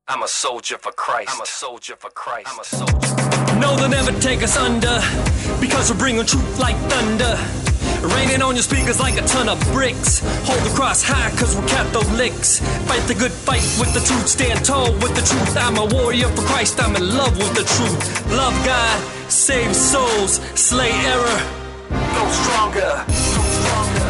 I'm a soldier for Christ. I'm a soldier for Christ. I'm a soldier. No, they'll never take us under, because we're bringing truth like thunder. Raining on your speakers like a ton of bricks. Hold the cross high, cause we're Catholics. Fight the good fight with the truth. Stand tall with the truth. I'm a warrior for Christ. I'm in love with the truth. Love God, save souls, slay error. Go stronger. Go stronger.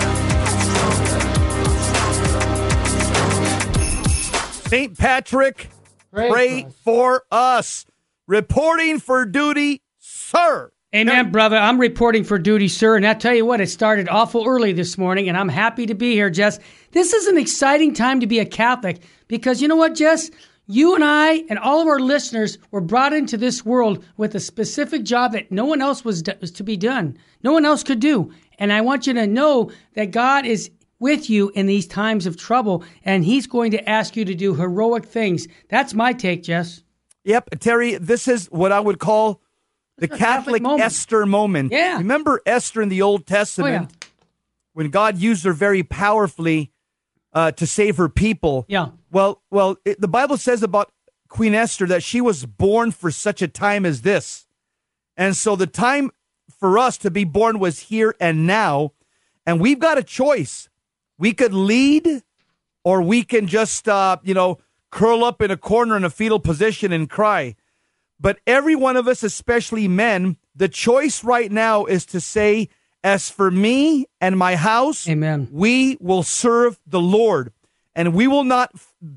St. Patrick, pray for us. Reporting for duty, sir. Amen, brother. I'm reporting for duty, sir. And I tell you what, it started awful early this morning, and I'm happy to be here, Jess. This is an exciting time to be a Catholic, because you know what, Jess? You and I and all of our listeners were brought into this world with a specific job that no one else was to be done. No one else could do. And I want you to know that God is with you in these times of trouble, and he's going to ask you to do heroic things. That's my take, Jess. Yep, Terry, this is what I would call the Catholic Esther moment. Yeah. Remember Esther in the Old Testament, when God used her very powerfully to save her people? Yeah. Well, the Bible says about Queen Esther that she was born for such a time as this. And so the time for us to be born was here and now, and we've got a choice. We could lead, or we can just, curl up in a corner in a fetal position and cry. But every one of us, especially men, the choice right now is to say, as for me and my house, Amen, we will serve the Lord, and we will not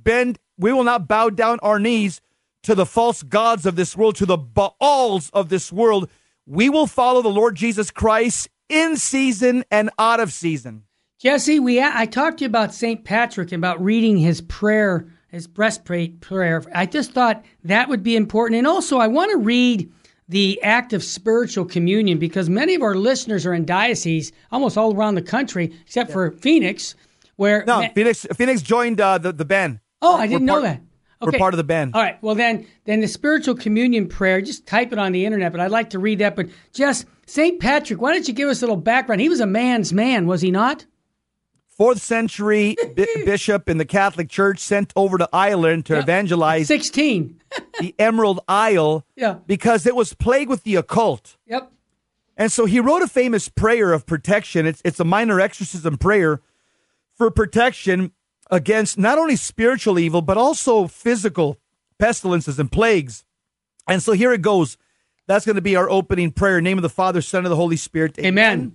bow down our knees to the false gods of this world, to the Baals of this world. We will follow the Lord Jesus Christ in season and out of season. Jesse, I talked to you about St. Patrick, about reading his prayer, his breastplate prayer. I just thought that would be important. And also, I want to read the act of spiritual communion, because many of our listeners are in dioceses almost all around the country, except for Phoenix, where... No, Phoenix joined the band. Oh, I didn't know that. Okay. We're part of the band. All right. Well, then the spiritual communion prayer, just type it on the internet, but I'd like to read that. But Jess, St. Patrick, why don't you give us a little background? He was a man's man, was he not? 4th century bishop in the Catholic Church, sent over to Ireland to evangelize 16. the Emerald Isle, because it was plagued with the occult. Yep. And so he wrote a famous prayer of protection. It's a minor exorcism prayer for protection against not only spiritual evil, but also physical pestilences and plagues. And so here it goes. That's going to be our opening prayer. In the name of the Father, Son, and the Holy Spirit. Amen.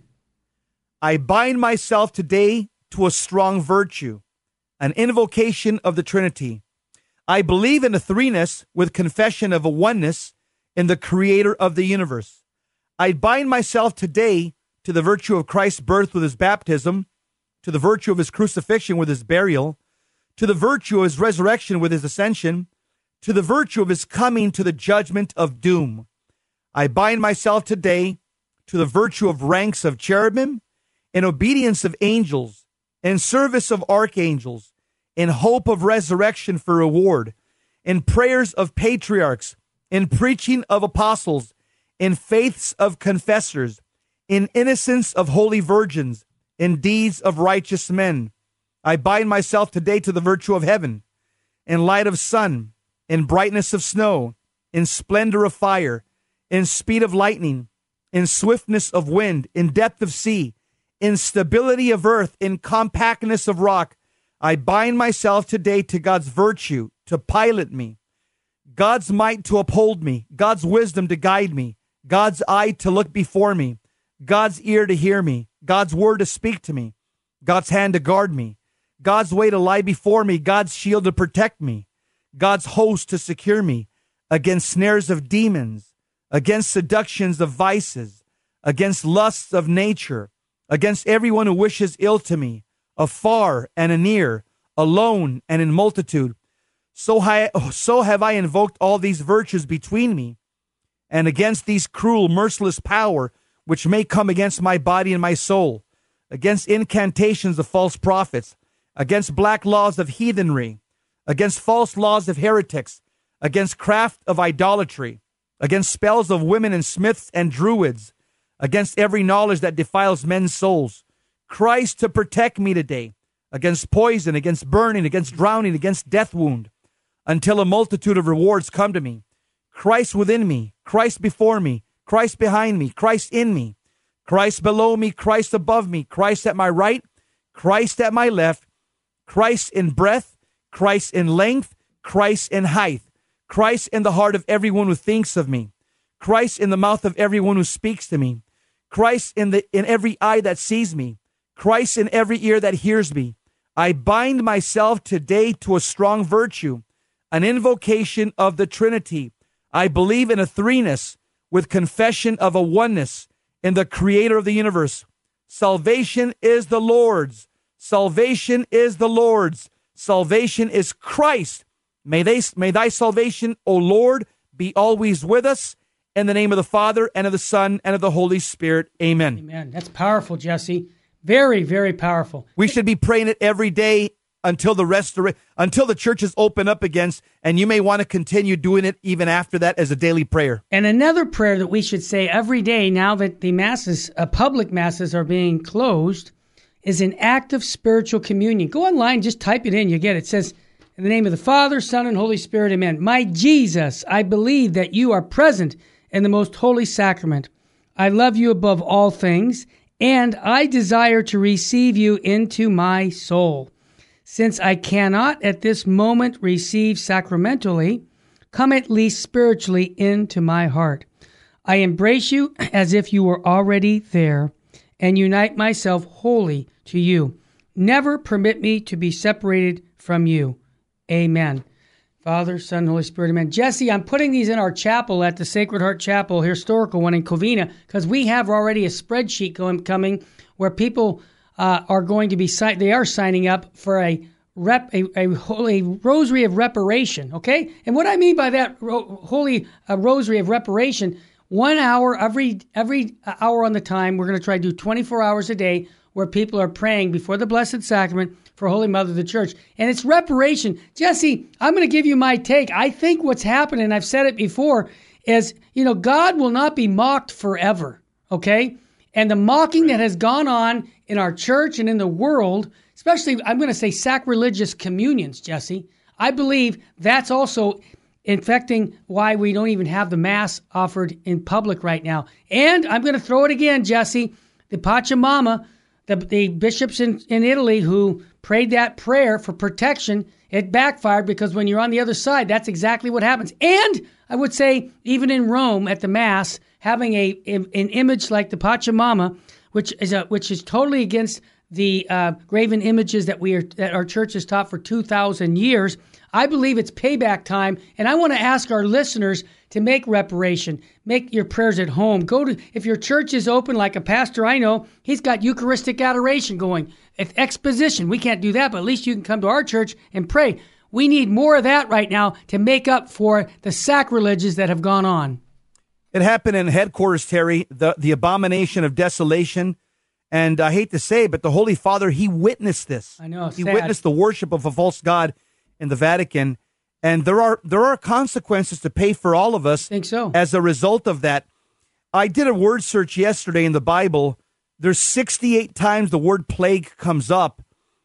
I bind myself today to a strong virtue, an invocation of the Trinity. I believe in a threeness with confession of a oneness in the Creator of the universe. I bind myself today to the virtue of Christ's birth with his baptism, to the virtue of his crucifixion with his burial, to the virtue of his resurrection with his ascension, to the virtue of his coming to the judgment of doom. I bind myself today to the virtue of ranks of cherubim, in obedience of angels, in service of archangels, in hope of resurrection for reward, in prayers of patriarchs, in preaching of apostles, in faiths of confessors, in innocence of holy virgins, in deeds of righteous men. I bind myself today to the virtue of heaven, in light of sun, in brightness of snow, in splendor of fire, in speed of lightning, in swiftness of wind, in depth of sea, in stability of earth, in compactness of rock. I bind myself today to God's virtue to pilot me, God's might to uphold me, God's wisdom to guide me, God's eye to look before me, God's ear to hear me, God's word to speak to me, God's hand to guard me, God's way to lie before me, God's shield to protect me, God's host to secure me against snares of demons, against seductions of vices, against lusts of nature, against everyone who wishes ill to me, afar and anear, alone and in multitude. So have I invoked all these virtues between me, and against these cruel, merciless power, which may come against my body and my soul, against incantations of false prophets, against black laws of heathenry, against false laws of heretics, against craft of idolatry, against spells of women and smiths and druids, against every knowledge that defiles men's souls. Christ to protect me today against poison, against burning, against drowning, against death wound, until a multitude of rewards come to me. Christ within me, Christ before me, Christ behind me, Christ in me, Christ below me, Christ above me, Christ at my right, Christ at my left, Christ in breadth, Christ in length, Christ in height, Christ in the heart of everyone who thinks of me, Christ in the mouth of everyone who speaks to me, Christ in every eye that sees me, Christ in every ear that hears me. I bind myself today to a strong virtue, an invocation of the Trinity. I believe in a threeness with confession of a oneness in the Creator of the universe. Salvation is the Lord's. Salvation is the Lord's. Salvation is Christ. May thy salvation, O Lord, be always with us. In the name of the Father, and of the Son, and of the Holy Spirit. Amen. Amen. That's powerful, Jesse. Very, very powerful. We should be praying it every day until the churches open up again, and you may want to continue doing it even after that as a daily prayer. And another prayer that we should say every day now that the masses, public masses are being closed, is an act of spiritual communion. Go online, just type it in, you get it. It says, in the name of the Father, Son, and Holy Spirit, amen. My Jesus, I believe that you are present in the most holy sacrament. I love you above all things, and I desire to receive you into my soul. Since I cannot at this moment receive sacramentally, come at least spiritually into my heart. I embrace you as if you were already there, and unite myself wholly to you. Never permit me to be separated from you. Amen. Father, Son, Holy Spirit, amen. Jesse, I'm putting these in our chapel at the Sacred Heart Chapel, historical one in Covina, because we have already a spreadsheet coming where people are going to be they are signing up for a holy rosary of reparation. Okay, and what I mean by that holy rosary of reparation, 1 hour every hour on the time. We're going to try to do 24 hours a day, where people are praying before the Blessed Sacrament for Holy Mother of the Church. And it's reparation. Jesse, I'm going to give you my take. I think what's happening, and I've said it before, is, God will not be mocked forever, okay? And the mocking that has gone on in our church and in the world, especially, I'm going to say sacrilegious communions, Jesse, I believe that's also infecting why we don't even have the Mass offered in public right now. And I'm going to throw it again, Jesse, the Pachamama, the bishops in Italy who prayed that prayer for protection, it backfired, because when you're on the other side, that's exactly what happens. And I would say even in Rome at the Mass, having an image like the Pachamama, which is totally against the graven images that our church has taught for 2,000 years. I believe it's payback time, and I want to ask our listeners to make reparation. Make your prayers at home. If your church is open, like a pastor I know, he's got Eucharistic adoration going. If exposition, we can't do that, but at least you can come to our church and pray. We need more of that right now to make up for the sacrileges that have gone on. It happened in headquarters, Terry, the abomination of desolation. And I hate to say, but the Holy Father, he witnessed this. I know, he witnessed the worship of a false god in the Vatican. And there are consequences to pay for all of us. I think so. As a result of that. I did a word search yesterday in the Bible. There's 68 times the word plague comes up.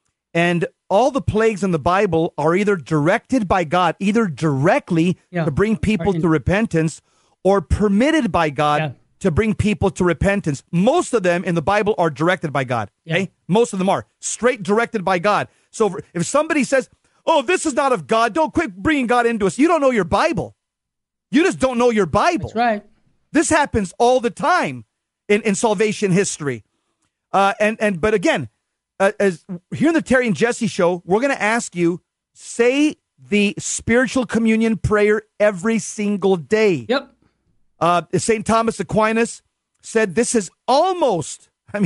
And all the plagues in the Bible are either directed by God, either directly to bring people to repentance, or permitted by God to bring people to repentance. Most of them in the Bible are directed by God. Okay? Most of them are straight directed by God. So if somebody says, oh, this is not of God, don't quit bringing God into us. You don't know your Bible. You just don't know your Bible. That's right. This happens all the time in salvation history. But again, as here in the Terry and Jesse show, we're going to ask you, say the spiritual communion prayer every single day. Yep. St. Thomas Aquinas said this is almost,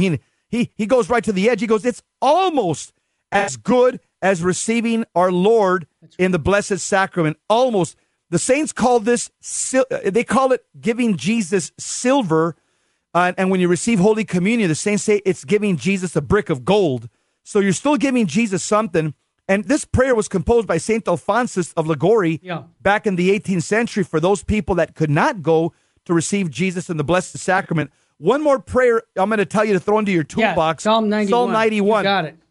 he goes right to the edge. He goes, it's almost as good as receiving our Lord in the Blessed Sacrament. Almost. The saints call this, they call it giving Jesus silver. And when you receive Holy Communion, the saints say it's giving Jesus a brick of gold. So you're still giving Jesus something. And this prayer was composed by St. Alphonsus of Liguori back in the 18th century for those people that could not go to receive Jesus in the Blessed Sacrament. One more prayer I'm going to tell you to throw into your toolbox. Psalm 91. Psalm 91. You got it.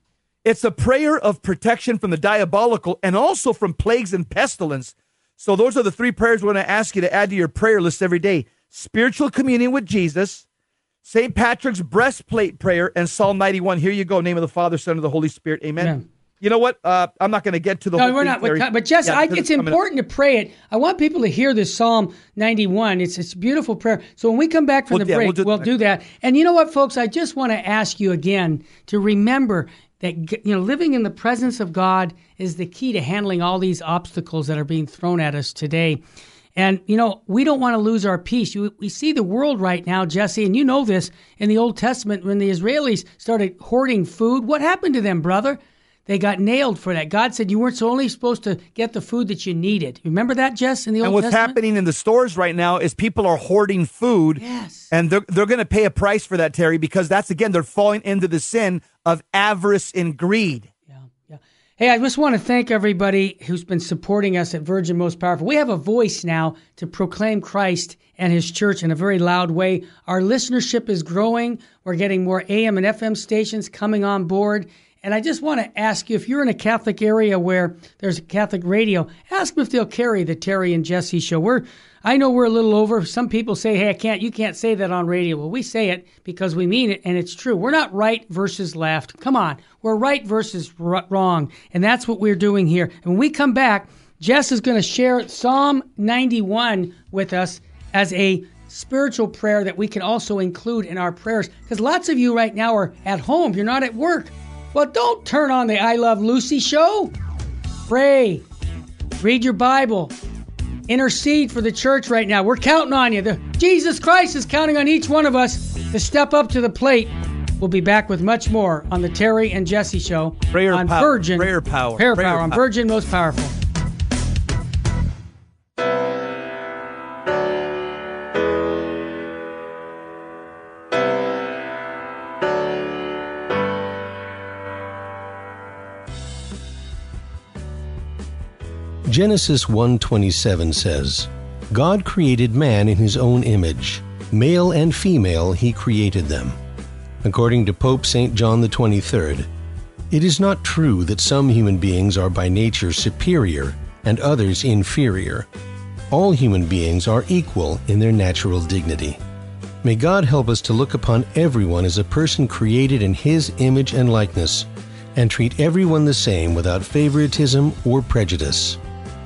It's a prayer of protection from the diabolical and also from plagues and pestilence. So those are the 3 prayers we're going to ask you to add to your prayer list every day. Spiritual communion with Jesus, St. Patrick's breastplate prayer, and Psalm 91. Here you go. Name of the Father, Son, and the Holy Spirit. Amen. Yeah. You know what? I'm not going to get to the whole thing. No, we're not. Terry. But Jess, it's important to pray it. I want people to hear this Psalm 91. It's a beautiful prayer. So when we come back from the break, we'll do that. And you know what, folks? I just want to ask you again to remember that living in the presence of God is the key to handling all these obstacles that are being thrown at us today. And, we don't want to lose our peace. We see the world right now, Jesse, and you know this, in the Old Testament, when the Israelis started hoarding food, what happened to them, brother? They got nailed for that. God said you weren't only supposed to get the food that you needed. Remember that, Jess, in the Old Testament? And what's happening in the stores right now is people are hoarding food. Yes. And they're going to pay a price for that, Terry, because that's, again, they're falling into the sin of avarice and greed. Yeah. Hey, I just want to thank everybody who's been supporting us at Virgin Most Powerful. We have a voice now to proclaim Christ and his church in a very loud way. Our listenership is growing. We're getting more AM and FM stations coming on board. And I just want to ask you, if you're in a Catholic area where there's a Catholic radio, ask them if they'll carry the Terry and Jesse show. I know we're a little over. Some people say, hey, you can't say that on radio. Well, we say it because we mean it, and it's true. We're not right versus left. Come on. We're right versus wrong, and that's what we're doing here. And when we come back, Jess is going to share Psalm 91 with us as a spiritual prayer that we can also include in our prayers, because lots of you right now are at home. You're not at work. Well, don't turn on the I Love Lucy show. Pray. Read your Bible. Intercede for the church right now. We're counting on you. Jesus Christ is counting on each one of us to step up to the plate. We'll be back with much more on the Terry and Jesse show. Prayer on power. Virgin. Prayer power. Prayer power on Virgin Most Powerful. Genesis 1:27 says, God created man in his own image. Male and female he created them. According to Pope St. John the 23rd, it is not true that some human beings are by nature superior and others inferior. All human beings are equal in their natural dignity. May God help us to look upon everyone as a person created in his image and likeness, and treat everyone the same without favoritism or prejudice.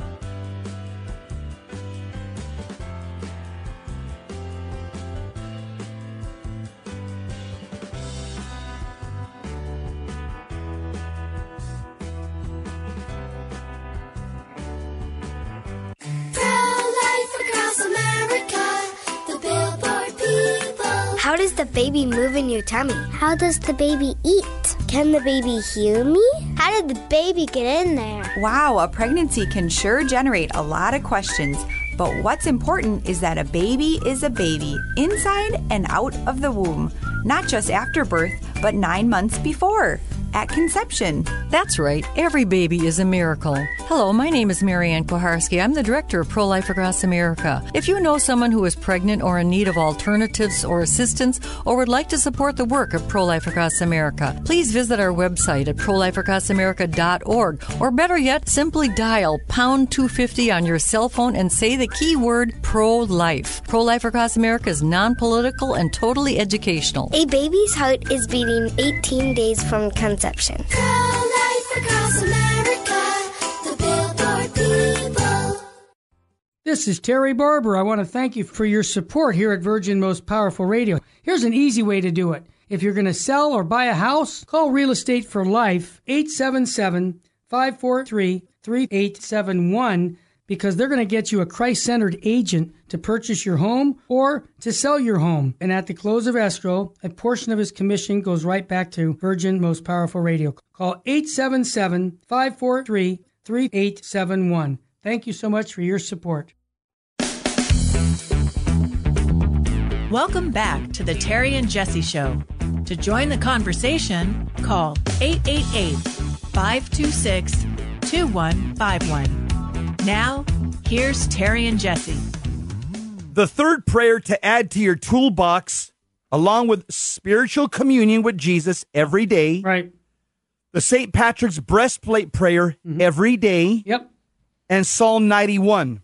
How does the baby move in your tummy? How does the baby eat? Can the baby hear me? How did the baby get in there? Wow, a pregnancy can sure generate a lot of questions. But what's important is that a baby is a baby, inside and out of the womb. Not just after birth, but 9 months before, at conception. That's right. Every baby is a miracle. Hello, my name is Marianne Koharski. I'm the director of Pro-Life Across America. If you know someone who is pregnant or in need of alternatives or assistance or would like to support the work of Pro-Life Across America, please visit our website at prolifeacrossamerica.org, or better yet, simply dial pound 250 on your cell phone and say the keyword pro-life. Pro-Life Across America is non-political and totally educational. A baby's heart is beating 18 days from conception. Pro-Life Across America, the Billboard people. This is Terry Barber. I want to thank you for your support here at Virgin Most Powerful Radio. Here's an easy way to do it. If you're going to sell or buy a house, call Real Estate for Life, 877-543-3871, because they're going to get you a Christ-centered agent to purchase your home or to sell your home. And at the close of escrow, a portion of his commission goes right back to Virgin Most Powerful Radio. Call 877-543-3871. Thank you so much for your support. Welcome back to the Terry and Jesse Show. To join the conversation, call 888-526-2151. Now, here's Terry and Jesse. The third prayer to add to your toolbox, along with spiritual communion with Jesus every day. Right. the St. Patrick's breastplate prayer every day. Yep. And Psalm 91.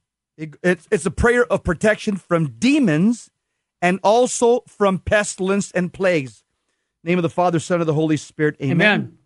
It's a prayer of protection from demons and also from pestilence and plagues. Name of the Father, Son, and the Holy Spirit. Amen. Amen.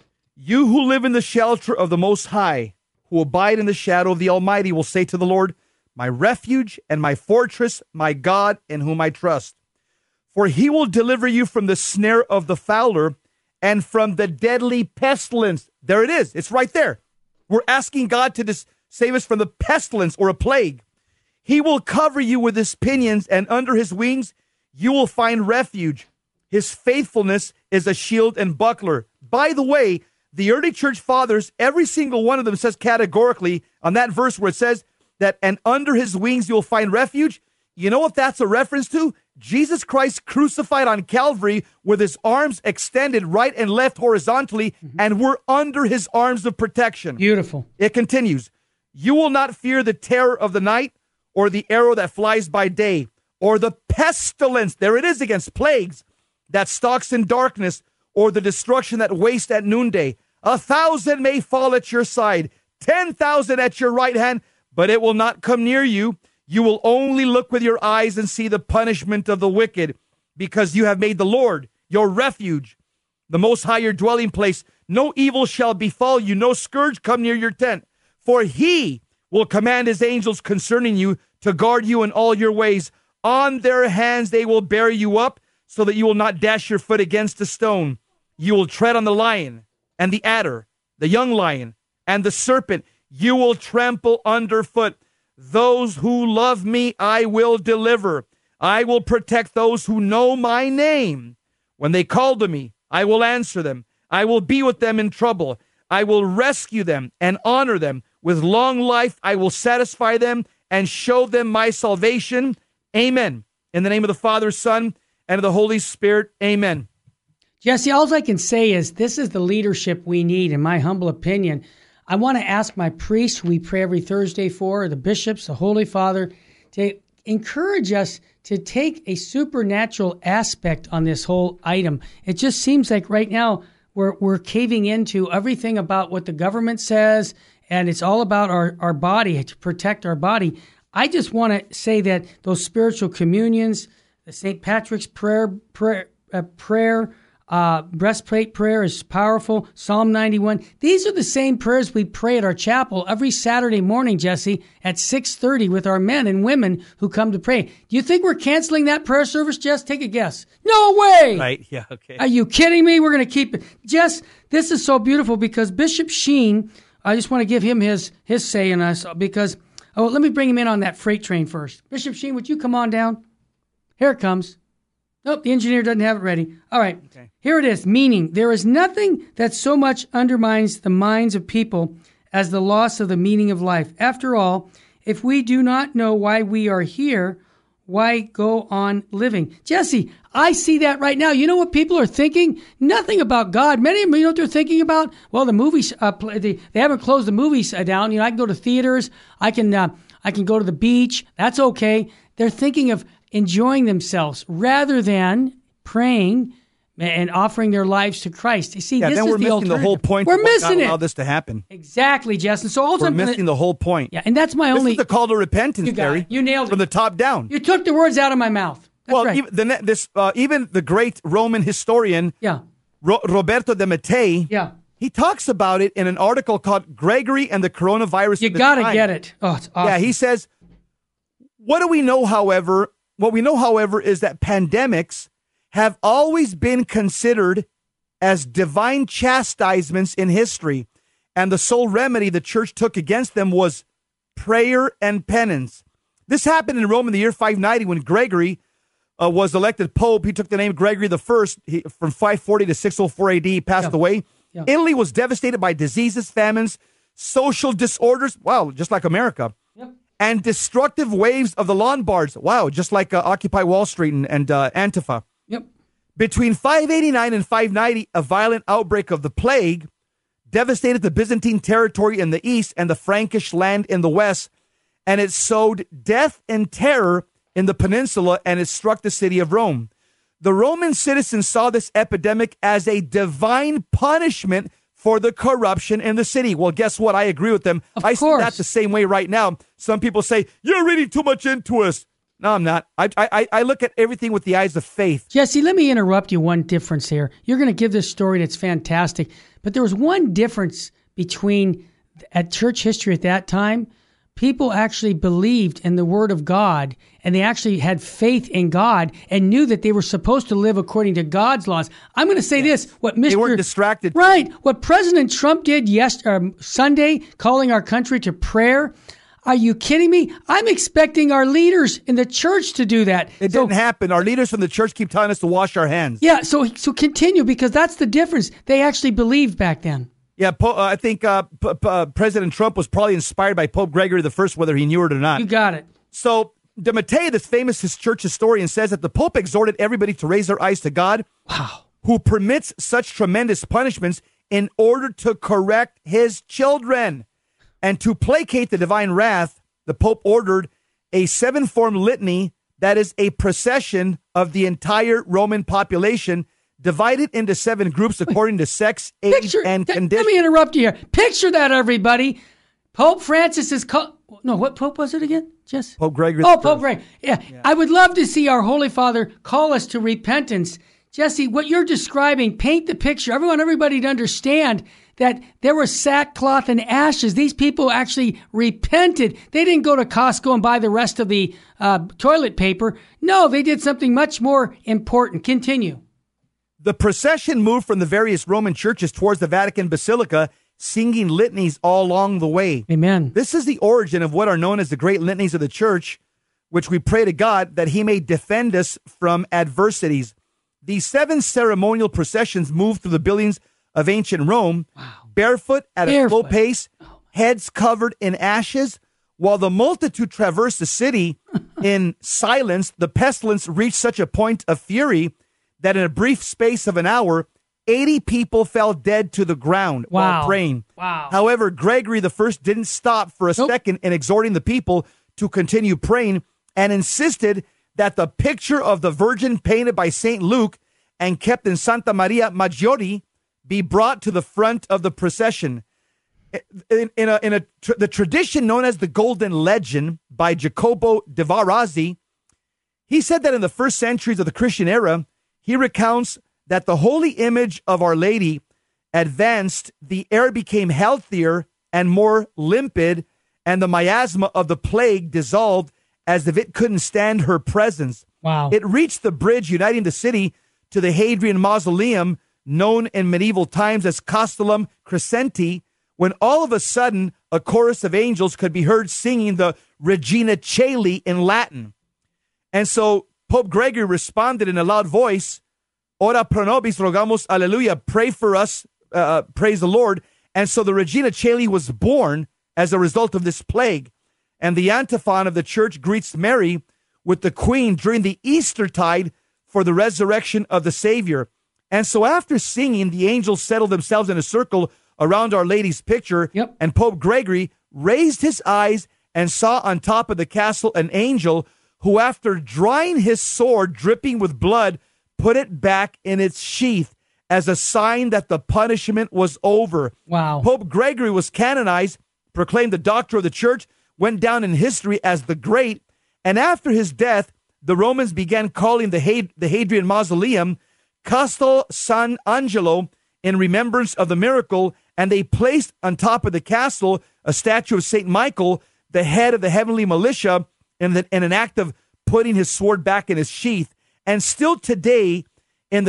You who live in the shelter of the Most High, who abide in the shadow of the Almighty, will say to the Lord, my refuge and my fortress, my God in whom I trust. For he will deliver you from the snare of the fowler and from the deadly pestilence. There it is. It's right there. We're asking God to save us from the pestilence or a plague. He will cover you with his pinions, and under his wings you will find refuge. His faithfulness is a shield and buckler. By the way, the early church fathers, every single one of them says categorically on that verse where it says that, and under his wings you'll find refuge. You know what that's a reference to? Jesus Christ crucified on Calvary with his arms extended right and left horizontally, and we're under his arms of protection. Beautiful. It continues. You will not fear the terror of the night, or the arrow that flies by day, or the pestilence, there it is against plagues, that stalks in darkness, or the destruction that wastes at noonday. 1,000 may fall at your side, 10,000 at your right hand, but it will not come near you. You will only look with your eyes and see the punishment of the wicked, because you have made the Lord your refuge, the Most High your dwelling place. No evil shall befall you, no scourge come near your tent, for he will command his angels concerning you to guard you in all your ways. On their hands they will bear you up, so that you will not dash your foot against a stone. You will tread on the lion and the adder, the young lion and the serpent. You will trample underfoot. Those who love me I will deliver. I will protect those who know my name. When they call to me, I will answer them. I will be with them in trouble. I will rescue them and honor them. With long life I will satisfy them and show them my salvation. Amen. In the name of the Father, Son, and of the Holy Spirit. Amen. Jesse, all I can say is this is the leadership we need, in my humble opinion. I want to ask my priests, who we pray every Thursday for, the bishops, the Holy Father, to encourage us to take a supernatural aspect on this whole item. It just seems like right now we're caving into everything about what the government says, and it's all about our body, to protect our body. I just want to say that those spiritual communions, the St. Patrick's prayer, breastplate prayer is powerful. Psalm 91. These are the same prayers we pray at our chapel every Saturday morning, Jesse, at 6:30 with our men and women who come to pray. Do you think we're canceling that prayer service, Jess? Take a guess. No way! Right, yeah, okay. Are you kidding me? We're going to keep it. Jess, this is so beautiful because Bishop Sheen, I just want to give him his say in us because, let me bring him in on that freight train first. Bishop Sheen, would you come on down? Here it comes. Nope, the engineer doesn't have it ready. All right, okay. Here it is. Meaning, there is nothing that so much undermines the minds of people as the loss of the meaning of life. After all, if we do not know why we are here, why go on living? Jesse, I see that right now. You know what people are thinking? Nothing about God. Many of them, you know what they're thinking about? Well, the movies, they haven't closed the movies down. You know, I can go to theaters. I can go to the beach. That's okay. They're thinking of enjoying themselves rather than praying and offering their lives to Christ. You see, this then is we're the missing alternative. the whole point. We're missing it. Allow this to happen. Exactly, Jess. And so also we're missing the whole point. Yeah, and that's my this only. This is the call to repentance, Terry. You nailed it from the top down. You took the words out of my mouth. That's right. Even the great Roman historian, Roberto de Mattei, he talks about it in an article called "Gregory and the Coronavirus." You got to get it. Oh, it's awesome. Yeah, he says, "What do we know, however? What we know, however, is that pandemics have always been considered as divine chastisements in history, and the sole remedy the church took against them was prayer and penance." This happened in Rome in the year 590 when Gregory was elected pope. He took the name Gregory I. From 540 to 604 AD. He passed away. Yeah. Italy was devastated by diseases, famines, social disorders. Wow, just like America. Yep. And destructive waves of the Lombards. Wow, just like Occupy Wall Street and Antifa. Yep. Between 589 and 590, a violent outbreak of the plague devastated the Byzantine territory in the east and the Frankish land in the west, and it sowed death and terror in the peninsula, and it struck the city of Rome. The Roman citizens saw this epidemic as a divine punishment for the corruption in the city. Well, guess what? I agree with them. I see that the same way right now. Some people say, you're reading too much into us. No, I'm not. I look at everything with the eyes of faith. Jesse, let me interrupt you. One difference here. You're going to give this story that's fantastic, but there was one difference between at church history at that time. People actually believed in the word of God, and they actually had faith in God and knew that they were supposed to live according to God's laws. I'm going to say this. They weren't distracted. Right. What President Trump did Sunday, calling our country to prayer. Are you kidding me? I'm expecting our leaders in the church to do that. It didn't happen. Our leaders from the church keep telling us to wash our hands. Yeah, so continue, because that's the difference. They actually believed back then. Yeah, I think President Trump was probably inspired by Pope Gregory I, whether he knew it or not. You got it. So de Mattei, this famous church historian, says that the Pope exhorted everybody to raise their eyes to God, who permits such tremendous punishments in order to correct his children. And to placate the divine wrath, the Pope ordered a 7-form litany that is a procession of the entire Roman population, divided into 7 groups according to sex, age, and condition. Let me interrupt you here. Picture that, everybody. Pope Francis is what Pope was it again? Just Pope Gregory. Oh, Pope Gregory. Yeah. I would love to see our Holy Father call us to repentance. Jesse, what you're describing, paint the picture. I want everybody to understand that there was sackcloth and ashes. These people actually repented. They didn't go to Costco and buy the rest of the toilet paper. No, they did something much more important. Continue. The procession moved from the various Roman churches towards the Vatican Basilica, singing litanies all along the way. Amen. This is the origin of what are known as the great litanies of the church, which we pray to God that he may defend us from adversities. These 7 ceremonial processions moved through the buildings of ancient Rome, barefoot at a slow pace, heads covered in ashes. While the multitude traversed the city in silence, the pestilence reached such a point of fury that in a brief space of an hour, 80 people fell dead to the ground while praying. Wow. However, Gregory I didn't stop for a second in exhorting the people to continue praying and insisted that the picture of the Virgin painted by St. Luke and kept in Santa Maria Maggiore be brought to the front of the procession. The tradition known as the Golden Legend by Jacopo de Varazzi, he said that in the first centuries of the Christian era, he recounts that the holy image of Our Lady advanced, the air became healthier and more limpid, and the miasma of the plague dissolved as if it couldn't stand her presence. Wow. It reached the bridge uniting the city to the Hadrian Mausoleum, known in medieval times as Castellum Crescenti, when all of a sudden a chorus of angels could be heard singing the Regina Caeli in Latin. And so Pope Gregory responded in a loud voice, Ora pro nobis rogamos alleluia, pray for us, praise the Lord. And so the Regina Caeli was born as a result of this plague. And the antiphon of the church greets Mary with the Queen during the Eastertide for the resurrection of the Savior. And so after singing, the angels settled themselves in a circle around Our Lady's picture. Yep. And Pope Gregory raised his eyes and saw on top of the castle an angel who, after drying his sword dripping with blood, put it back in its sheath as a sign that the punishment was over. Wow. Pope Gregory was canonized, proclaimed the doctor of the church, went down in history as the Great, and after his death, the Romans began calling the Hadrian Mausoleum Castel San Angelo in remembrance of the miracle, and they placed on top of the castle a statue of St. Michael, the head of the heavenly militia, in an act of putting his sword back in his sheath. And still today, in the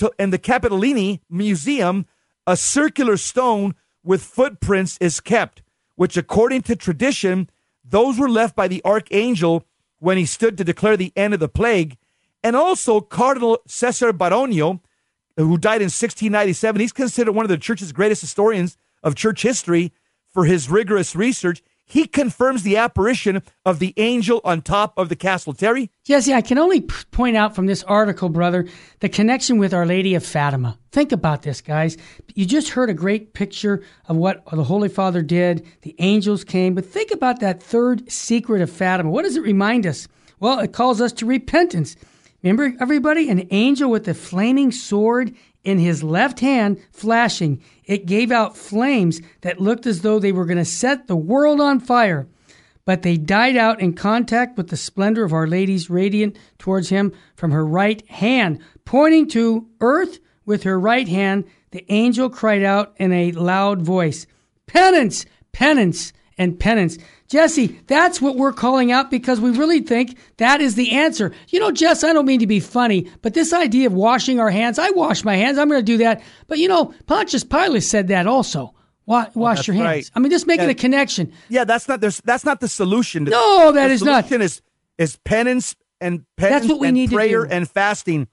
Capitolini Museum, a circular stone with footprints is kept, which, according to tradition, those were left by the archangel when he stood to declare the end of the plague. And also Cardinal Cesare Baronio, who died in 1697, he's considered one of the church's greatest historians of church history for his rigorous research. He confirms the apparition of the angel on top of the castle. Terry? Jesse, I can only point out from this article, brother, the connection with Our Lady of Fatima. Think about this, guys. You just heard a great picture of what the Holy Father did. The angels came. But think about that third secret of Fatima. What does it remind us? Well, it calls us to repentance. Remember, everybody? An angel with a flaming sword in his left hand flashing. It gave out flames that looked as though they were going to set the world on fire. But they died out in contact with the splendor of Our Lady's radiant towards him from her right hand. Pointing to earth with her right hand, the angel cried out in a loud voice, "Penance, penance, and penance." Jesse, that's what we're calling out because we really think that is the answer. You know, Jess, I don't mean to be funny, but this idea of washing our hands, I wash my hands, I'm going to do that. But you know, Pontius Pilate said that also. Wash your hands. Right. I mean, just making a connection. Yeah, that's not the solution. No, that is not. The solution is penance and penance. That's what we need prayer to do. and fasting.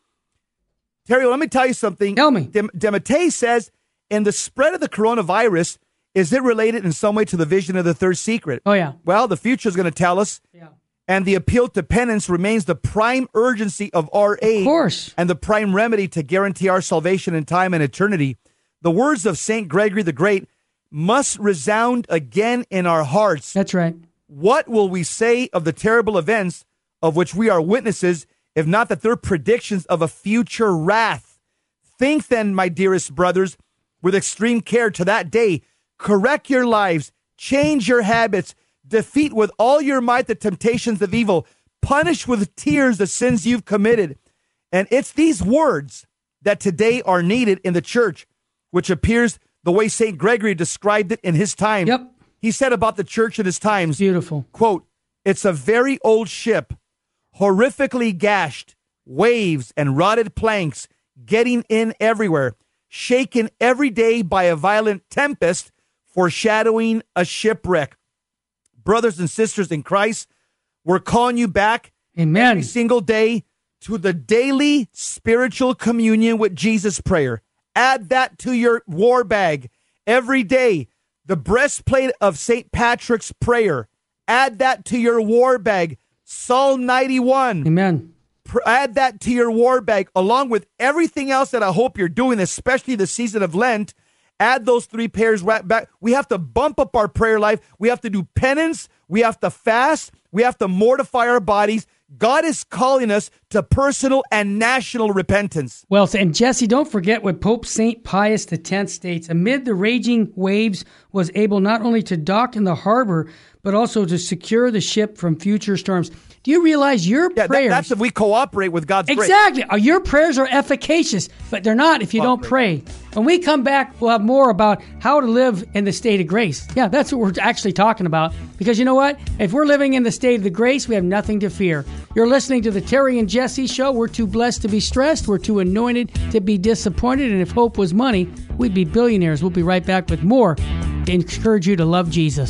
Terry, let me tell you something. Tell me. Dematei says, in the spread of the coronavirus, is it related in some way to the vision of the third secret? Oh, yeah. Well, the future is going to tell us. Yeah. And the appeal to penance remains the prime urgency of our age. Of course. And the prime remedy to guarantee our salvation in time and eternity. The words of St. Gregory the Great must resound again in our hearts. That's right. What will we say of the terrible events of which we are witnesses, if not that they're predictions of a future wrath? Think then, my dearest brothers, with extreme care to that day. Correct your lives, change your habits, defeat with all your might the temptations of evil, punish with tears the sins you've committed. And it's these words that today are needed in the church, which appears the way St. Gregory described it in his time. Yep. He said about the church in his times, beautiful, quote, "It's a very old ship, horrifically gashed, waves and rotted planks getting in everywhere, shaken every day by a violent tempest, foreshadowing a shipwreck." Brothers and sisters in Christ, we're calling you back every single day to the daily spiritual communion with Jesus prayer. Add that to your war bag every day. The breastplate of St. Patrick's prayer. Add that to your war bag. Psalm 91. Amen. Add that to your war bag along with everything else that I hope you're doing, especially the season of Lent. Add those three pairs back. We have to bump up our prayer life. We have to do penance. We have to fast. We have to mortify our bodies. God is calling us to personal and national repentance. Well, and Jesse, don't forget what Pope St. Pius X states. Amid the raging waves, was able not only to dock in the harbor, but also to secure the ship from future storms. Do you realize your prayers... That's if we cooperate with God's grace. Exactly. Your prayers are efficacious, but they're not if you don't pray. When we come back, we'll have more about how to live in the state of grace. Yeah, that's what we're actually talking about. Because you know what? If we're living in the state of the grace, we have nothing to fear. You're listening to the Terry and Jesse Show. We're too blessed to be stressed. We're too anointed to be disappointed. And if hope was money, we'd be billionaires. We'll be right back with more to encourage you to love Jesus.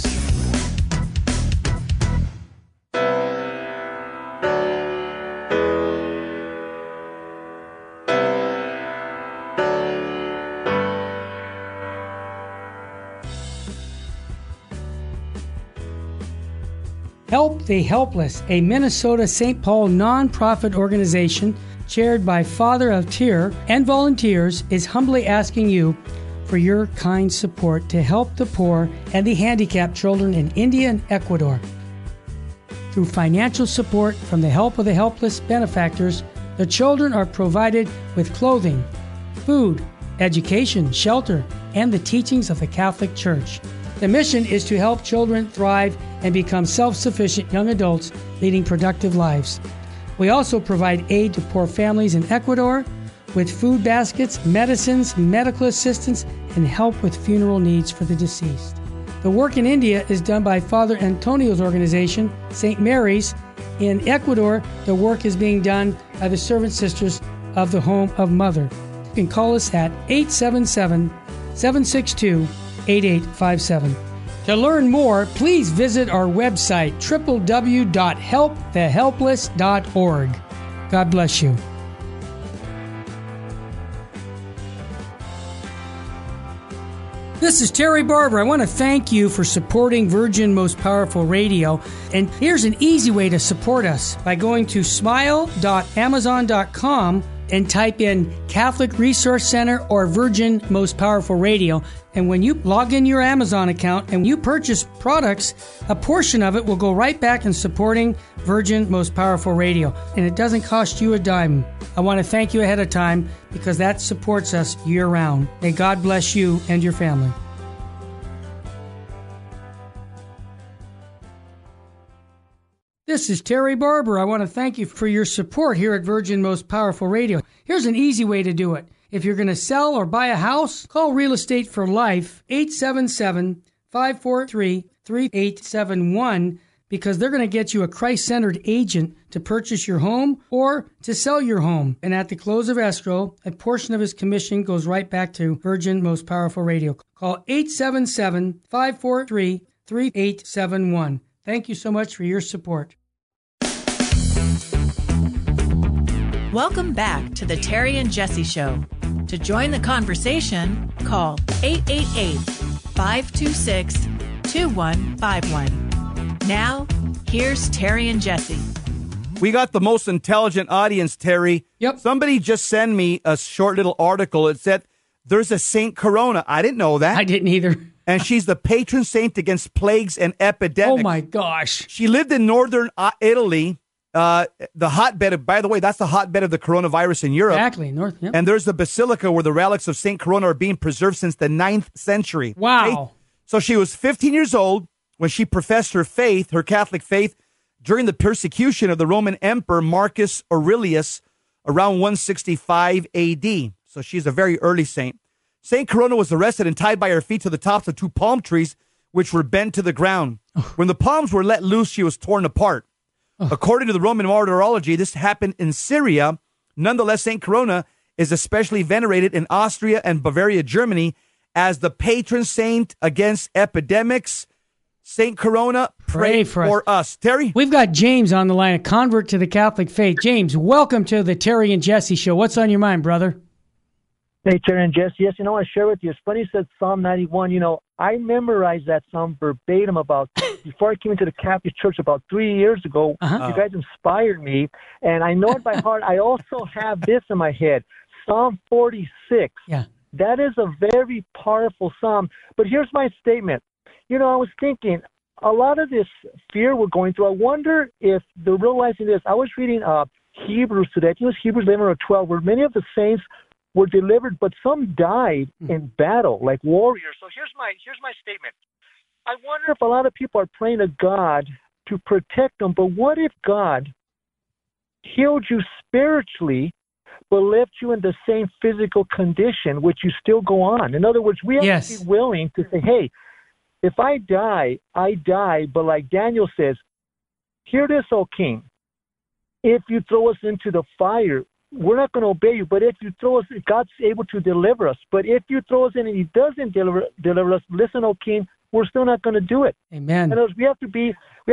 Help the Helpless, a Minnesota St. Paul nonprofit organization chaired by Father of Tyr and volunteers, is humbly asking you for your kind support to help the poor and the handicapped children in India and Ecuador. Through financial support from the Help of the Helpless benefactors, the children are provided with clothing, food, education, shelter, and the teachings of the Catholic Church. The mission is to help children thrive and become self-sufficient young adults leading productive lives. We also provide aid to poor families in Ecuador with food baskets, medicines, medical assistance, and help with funeral needs for the deceased. The work in India is done by Father Antonio's organization, St. Mary's. In Ecuador, the work is being done by the Servant Sisters of the Home of Mother. You can call us at 877-762-8857. To learn more, please visit our website, www.helpthehelpless.org. God bless you. This is Terry Barber. I want to thank you for supporting Virgin Most Powerful Radio. And here's an easy way to support us by going to smile.amazon.com and type in Catholic Resource Center or Virgin Most Powerful Radio. And when you log in your Amazon account and you purchase products, a portion of it will go right back in supporting Virgin Most Powerful Radio. And it doesn't cost you a dime. I want to thank you ahead of time because that supports us year-round. May God bless you and your family. This is Terry Barber. I want to thank you for your support here at Virgin Most Powerful Radio. Here's an easy way to do it. If you're going to sell or buy a house, call Real Estate for Life, 877-543-3871, because they're going to get you a Christ-centered agent to purchase your home or to sell your home. And at the close of escrow, a portion of his commission goes right back to Virgin Most Powerful Radio. Call 877-543-3871. Thank you so much for your support. Welcome back to the Terry and Jesse Show. To join the conversation, call 888-526-2151. Now, here's Terry and Jesse. We got the most intelligent audience, Terry. Yep. Somebody just sent me a short little article. It said there's a Saint Corona. I didn't know that. I didn't either. And she's the patron saint against plagues and epidemics. Oh, my gosh. She lived in northern Italy, the hotbed of, by the way, that's the hotbed of the coronavirus in Europe. Exactly. North. Yep. And there's the basilica where the relics of Saint Corona are being preserved since the 9th century. Wow. Okay? So she was 15 years old when she professed her faith, her Catholic faith, during the persecution of the Roman Emperor Marcus Aurelius around 165 AD. So she's a very early saint. Saint Corona was arrested and tied by her feet to the tops of two palm trees, which were bent to the ground. When the palms were let loose, she was torn apart. According to the Roman martyrology, this happened in Syria. Nonetheless, Saint Corona is especially venerated in Austria and Bavaria, Germany, as the patron saint against epidemics. Saint Corona, pray for us. Terry? We've got James on the line, a convert to the Catholic faith. James, welcome to the Terry and Jesse Show. What's on your mind, brother? Hey, Terry and Jesse. Yes, I want to share with you. It's funny you said Psalm 91. I memorized that psalm verbatim before I came into the Catholic Church about 3 years ago. You guys inspired me, and I know it by heart. I also have this in my head, Psalm 46. Yeah. That is a very powerful psalm. But here's my statement. I was thinking, a lot of this fear we're going through, I wonder if they're realizing this. I was reading Hebrews today. I think it was Hebrews 11 or 12, where many of the saints were delivered, but some died in battle, like warriors. So here's my statement. I wonder if a lot of people are praying to God to protect them, but what if God healed you spiritually, but left you in the same physical condition, which you still go on? In other words, we have to be willing to say, hey, if I die, I die. But like Daniel says, hear this, O king. If you throw us into the fire, we're not going to obey you. But if you throw us, God's able to deliver us. But if you throw us in and he doesn't deliver us, listen, O king, we're still not going to do it. Amen. And we have to be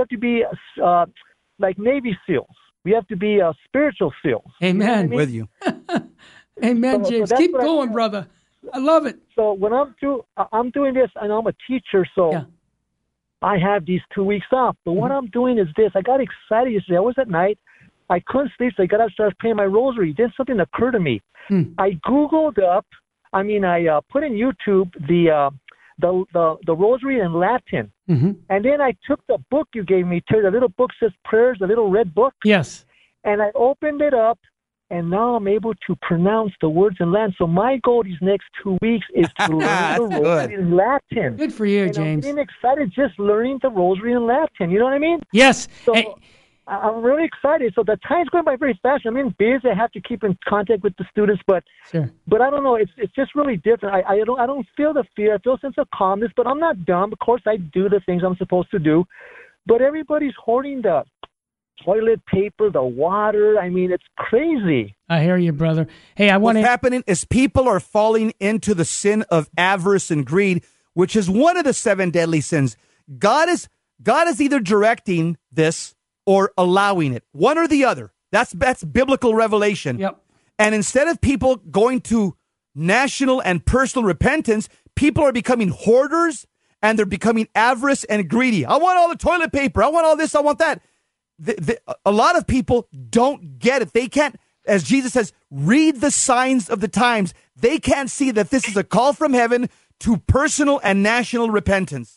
like Navy SEALs. We have to be spiritual SEALs. Amen. You know what I mean? With you. Amen, James. So Keep going, brother. I love it. So when I'm doing this, and I'm a teacher, so I have these 2 weeks off. But what I'm doing is this. I got excited yesterday. I was at night. I couldn't sleep, so I got up and started praying my rosary. Then something occurred to me. I Googled up. I put in YouTube the rosary in Latin, and then I took the book you gave me, Terry. The little book says prayers, the little red book. Yes. And I opened it up, and now I'm able to pronounce the words in Latin. So my goal these next 2 weeks is to learn the rosary in Latin. Good for you, James. I'm getting excited just learning the rosary in Latin. You know what I mean? Yes. So I'm really excited. So the time's going by very fast. I'm in busy. I have to keep in contact with the students, but I don't know. It's just really different. I don't feel the fear. I feel a sense of calmness, but I'm not dumb. Of course, I do the things I'm supposed to do, but everybody's hoarding the toilet paper, the water. It's crazy. I hear you, brother. Hey, What's happening is people are falling into the sin of avarice and greed, which is one of the 7 deadly sins. God is either directing this or allowing it, one or the other. That's biblical revelation. Yep. And instead of people going to national and personal repentance, people are becoming hoarders and they're becoming avarice and greedy. I want all the toilet paper. I want all this. I want that. A lot of people don't get it. They can't as Jesus says, read the signs of the times. They can't see that this is a call from heaven to personal and national repentance.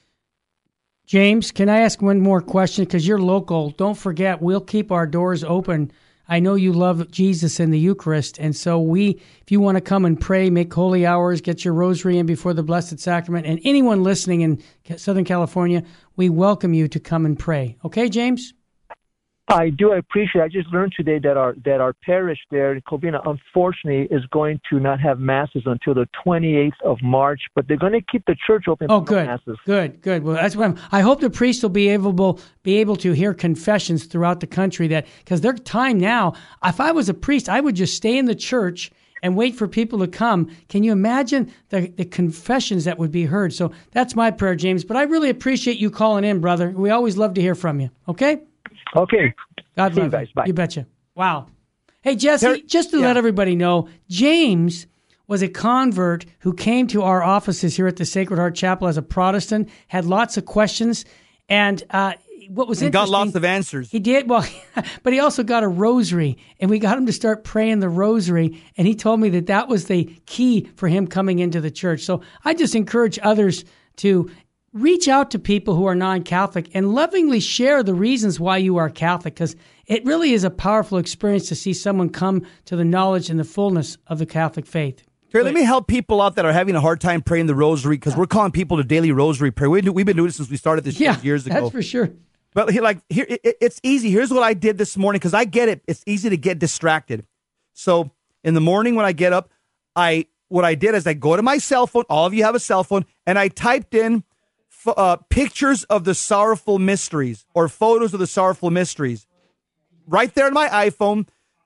James, can I ask one more question? Because you're local. Don't forget, we'll keep our doors open. I know you love Jesus and the Eucharist, and so if you want to come and pray, make holy hours, get your rosary in before the Blessed Sacrament, and anyone listening in Southern California, we welcome you to come and pray. Okay, James? I do appreciate it. I just learned today that our parish there in Covina, unfortunately, is going to not have masses until the 28th of March, but they're going to keep the church open for masses. Good. Well, that's what I hope the priests will be able to hear confessions throughout the country, that because their time now. If I was a priest, I would just stay in the church and wait for people to come. Can you imagine the confessions that would be heard? So that's my prayer, James. But I really appreciate you calling in, brother. We always love to hear from you. Okay. Okay. God love you guys. Bye. You betcha. Wow. Hey, Jesse, just to let everybody know, James was a convert who came to our offices here at the Sacred Heart Chapel as a Protestant, had lots of questions, and what was interesting... got lots of answers. He did, well, but he also got a rosary, and we got him to start praying the rosary, and he told me that was the key for him coming into the church. So I just encourage others to reach out to people who are non-Catholic and lovingly share the reasons why you are Catholic, because it really is a powerful experience to see someone come to the knowledge and the fullness of the Catholic faith. Here, let me help people out that are having a hard time praying the rosary, because we're calling people to daily rosary prayer. We've been doing it since we started this years ago. That's for sure. But it's easy. Here's what I did this morning, because I get it. It's easy to get distracted. So in the morning when I get up, what I did is I go to my cell phone. All of you have a cell phone, and I typed in pictures of the sorrowful mysteries or photos of the sorrowful mysteries. Right there on my iPhone,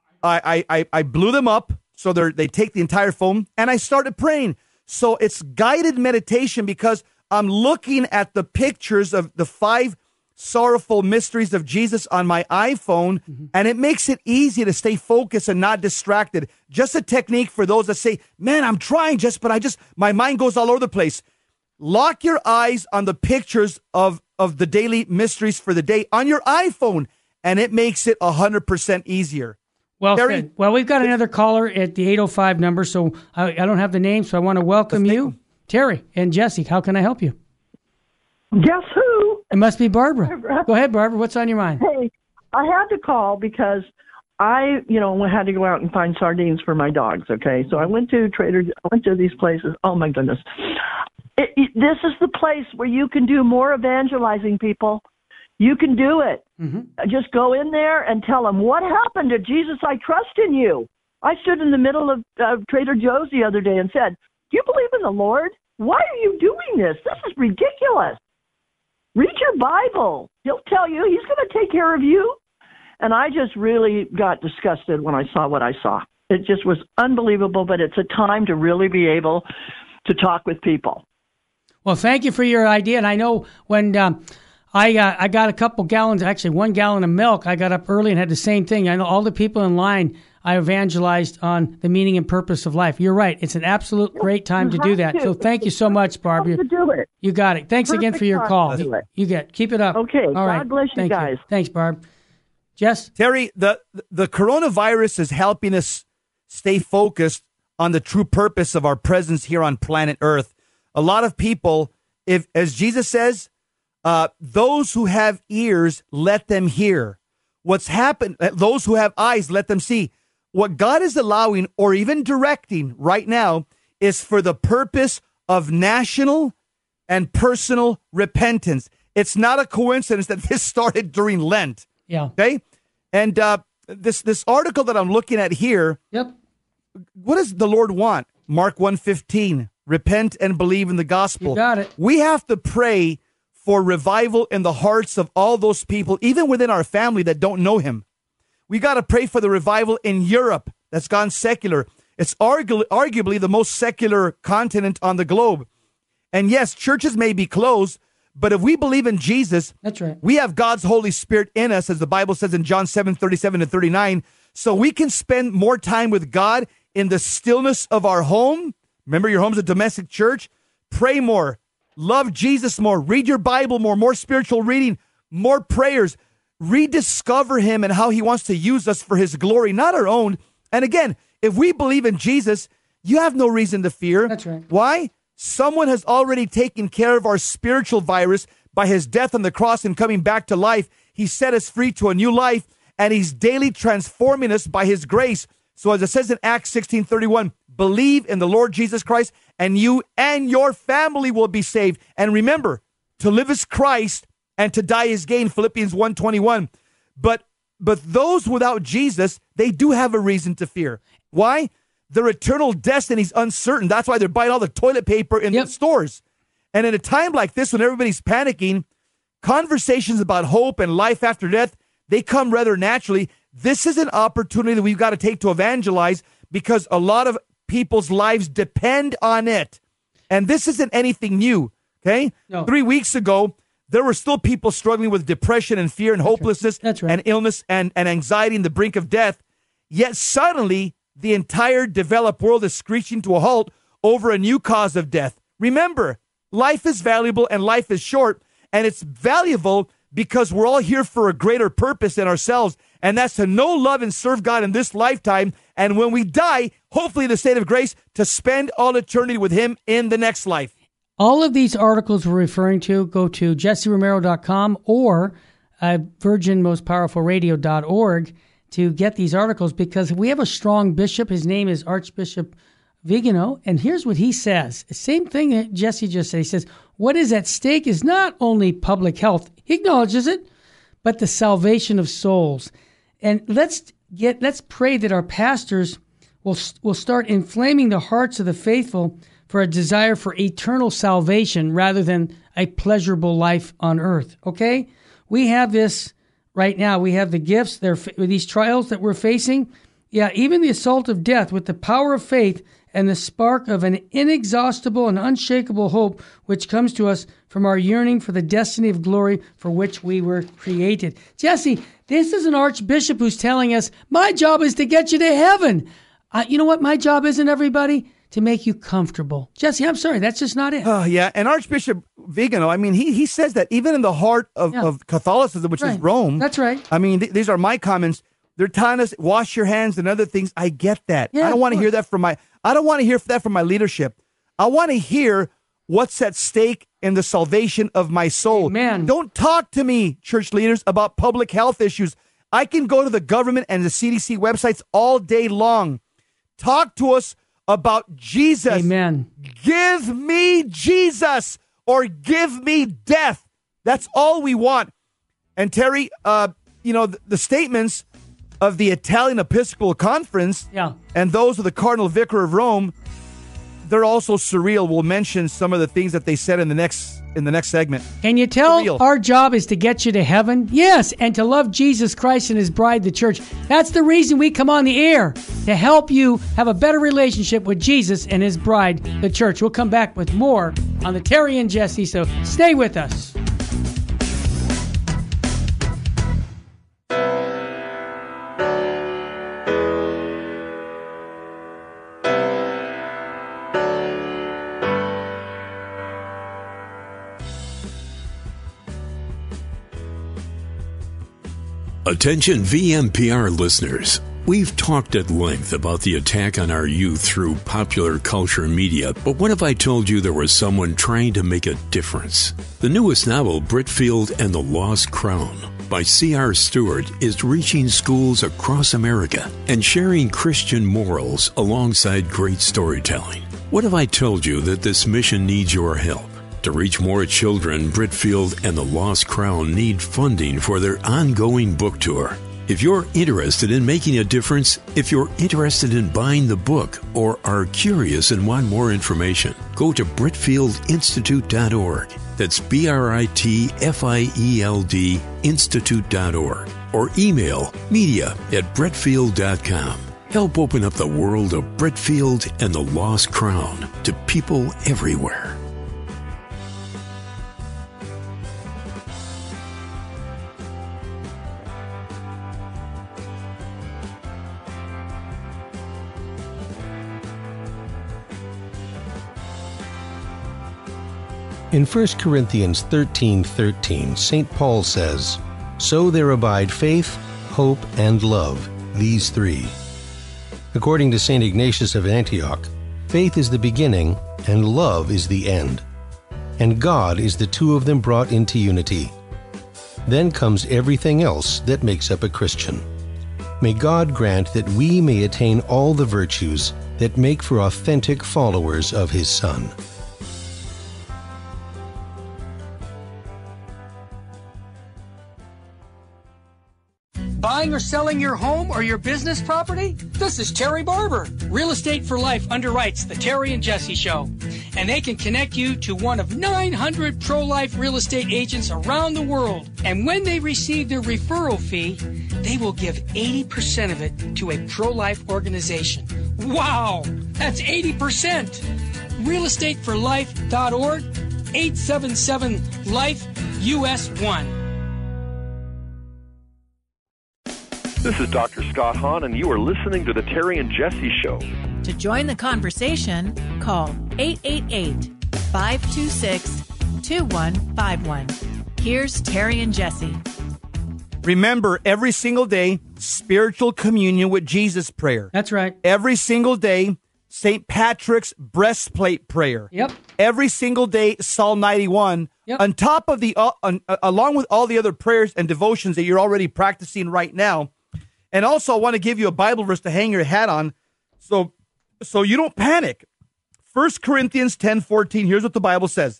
I blew them up so they take the entire phone, and I started praying. So it's guided meditation because I'm looking at the pictures of the 5 sorrowful mysteries of Jesus on my iPhone, and it makes it easy to stay focused and not distracted. Just a technique for those that say, man, I'm trying but my mind goes all over the place. Lock your eyes on the pictures of the daily mysteries for the day on your iPhone, and it makes it 100% easier. Well, Terry, well, we've got another caller at the 805 number, so I don't have the name, so I want to welcome you. Terry and Jesse, how can I help you? Guess who? It must be Barbara. Go ahead, Barbara. What's on your mind? Hey, I had to call because I had to go out and find sardines for my dogs, okay? So I went to these places. Oh, my goodness. This is the place where you can do more evangelizing, people. You can do it. Just go in there and tell them, what happened to Jesus? I trust in you. I stood in the middle of Trader Joe's the other day and said, do you believe in the Lord? Why are you doing this? This is ridiculous. Read your Bible. He'll tell you. He's going to take care of you. And I just really got disgusted when I saw what I saw. It just was unbelievable, but it's a time to really be able to talk with people. Well, thank you for your idea. And I know when I got a couple gallons, actually 1 gallon of milk, I got up early and had the same thing. I know all the people in line, I evangelized on the meaning and purpose of life. You're right. It's an absolute great time to do that. So thank you so much, Barb. You got it. Thanks again for your call. Keep it up. Okay. All right. God bless you guys. Thanks, Barb. Jess? Terry, the coronavirus is helping us stay focused on the true purpose of our presence here on planet Earth. A lot of people, as Jesus says, those who have ears, let them hear. What's happened, those who have eyes, let them see. What God is allowing or even directing right now is for the purpose of national and personal repentance. It's not a coincidence that this started during Lent. Yeah. Okay. And this article that I'm looking at here. Yep. What does the Lord want? Mark 1:15. Repent and believe in the gospel. You got it. We have to pray for revival in the hearts of all those people, even within our family, that don't know him. We got to pray for the revival in Europe that's gone secular. It's arguably the most secular continent on the globe. And yes, churches may be closed, but if we believe in Jesus, that's right. We have God's Holy Spirit in us, as the Bible says in John 7:37-39. So we can spend more time with God in the stillness of our home. Remember, your home's a domestic church. Pray more. Love Jesus more. Read your Bible more. More spiritual reading. More prayers. rediscover him and how he wants to use us for his glory, not our own. And again, if we believe in Jesus, you have no reason to fear. That's right. Why? Someone has already taken care of our spiritual virus by his death on the cross and coming back to life. He set us free to a new life, and he's daily transforming us by his grace. So as it says in Acts 16:31, believe in the Lord Jesus Christ, and you and your family will be saved. And remember, to live is Christ, and to die is gain, Philippians 1:21. But those without Jesus, they do have a reason to fear. Why? Their eternal destiny is uncertain. That's why they're buying all the toilet paper in the stores. And in a time like this, when everybody's panicking, conversations about hope and life after death, they come rather naturally. This is an opportunity that we've got to take to evangelize, because a lot of people's lives depend on it. And this isn't anything new, okay? No. 3 weeks ago, there were still people struggling with depression and fear and hopelessness and illness and anxiety and the brink of death. Yet suddenly, the entire developed world is screeching to a halt over a new cause of death. Remember, life is valuable and life is short, and it's valuable because we're all here for a greater purpose in ourselves, and that's to know, love, and serve God in this lifetime, and when we die, hopefully in the state of grace, to spend all eternity with him in the next life. All of these articles we're referring to, go to jesseromero.com or virginmostpowerfulradio.org to get these articles, because we have a strong bishop. His name is Archbishop Vigano, and here's what he says. Same thing that Jesse just said. He says, what is at stake is not only public health, he acknowledges it, but the salvation of souls. And let's pray that our pastors will start inflaming the hearts of the faithful for a desire for eternal salvation rather than a pleasurable life on earth. Okay? We have this right now. We have the gifts, these trials that we're facing. Yeah, even the assault of death with the power of faith and the spark of an inexhaustible and unshakable hope which comes to us from our yearning for the destiny of glory for which we were created. Jesse, this is an archbishop who's telling us, my job is to get you to heaven. You know what my job isn't, everybody? To make you comfortable. Jesse, I'm sorry, that's just not it. Oh, yeah, and Archbishop Vigano, I mean, he says that even in the heart of Catholicism, which is Rome. That's right. I mean, these are my comments. They're telling us, wash your hands and other things. I get that. Yeah, I don't want to hear that from my leadership. I want to hear what's at stake in the salvation of my soul. Amen. Don't talk to me, church leaders, about public health issues. I can go to the government and the CDC websites all day long. Talk to us about Jesus. Amen. Give me Jesus or give me death. That's all we want. And Terry, the statements of the Italian Episcopal Conference and those of the Cardinal Vicar of Rome, they're also surreal. We'll mention some of the things that they said in the next segment. Can you tell our job is to get you to heaven? Yes, and to love Jesus Christ and his bride, the church. That's the reason we come on the air, to help you have a better relationship with Jesus and his bride, the church. We'll come back with more on the Terry and Jesse, so stay with us. Attention VMPR listeners. We've talked at length about the attack on our youth through popular culture media, but what if I told you there was someone trying to make a difference? The newest novel, Britfield and the Lost Crown, by C.R. Stewart, is reaching schools across America and sharing Christian morals alongside great storytelling. What if I told you that this mission needs your help? To reach more children, Britfield and the Lost Crown need funding for their ongoing book tour. If you're interested in making a difference, if you're interested in buying the book, or are curious and want more information, go to BritfieldInstitute.org. That's BRITFIELD Institute.org. Or email media@Britfield.com. Help open up the world of Britfield and the Lost Crown to people everywhere. In 1 Corinthians 13:13, St. Paul says, So there abide faith, hope, and love, these three. According to St. Ignatius of Antioch, faith is the beginning and love is the end. And God is the two of them brought into unity. Then comes everything else that makes up a Christian. May God grant that we may attain all the virtues that make for authentic followers of His Son. Buying or selling your home or your business property? This is Terry Barber. Real Estate for Life underwrites the Terry and Jesse Show. And they can connect you to one of 900 pro-life real estate agents around the world. And when they receive their referral fee, they will give 80% of it to a pro-life organization. Wow! That's 80%! realestateforlife.org, 877-LIFE-US1. This is Dr. Scott Hahn, and you are listening to The Terry and Jesse Show. To join the conversation, call 888-526-2151. Here's Terry and Jesse. Remember, every single day, spiritual communion with Jesus prayer. That's right. Every single day, St. Patrick's breastplate prayer. Yep. Every single day, Psalm 91. Yep. On top of the, along with all the other prayers and devotions that you're already practicing right now. And also, I want to give you a Bible verse to hang your hat on, so you don't panic. 1 Corinthians 10:14. Here's what the Bible says: